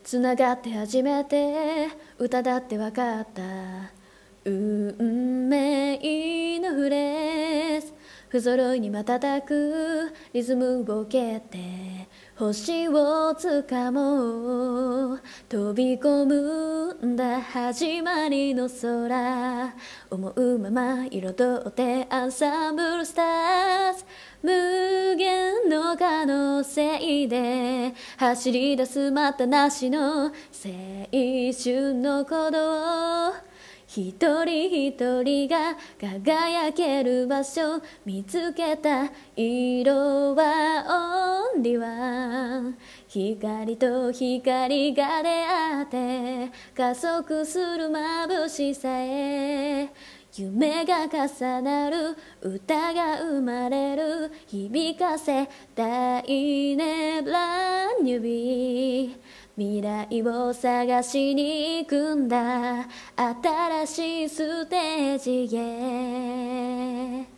つながって初めて歌だって分かった。運命のフレーズ不揃いに瞬くリズムを蹴って星をつかもう。飛び込むんだ始まりの空、思うまま彩ってアンサンブルスターズ。無限の可能性で走り出す待ったなしの青春の鼓動。一人一人が輝ける場所見つけた。色はオンリーワン。光と光が出会って加速する眩しさへ。夢が重なる歌が生まれる。響かせたいねブランニュービー。未来を探しに行くんだ新しいステージへ。